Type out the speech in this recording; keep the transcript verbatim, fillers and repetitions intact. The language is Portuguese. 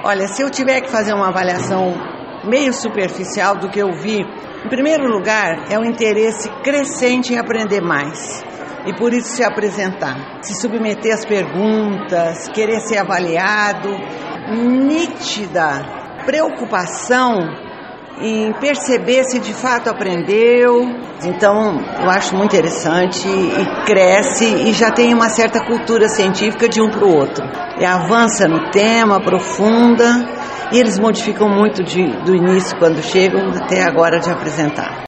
Olha, se eu tiver que fazer uma avaliação meio superficial do que eu vi, em primeiro lugar, é o interesse crescente em aprender mais e por isso se apresentar, se submeter às perguntas, querer ser avaliado, nítida preocupação em perceber se de fato aprendeu. Então, eu acho muito interessante e cresce e já tem uma certa cultura científica de um para o outro. E avança no tema, aprofunda, e eles modificam muito de, do início, quando chegam, até agora de apresentar.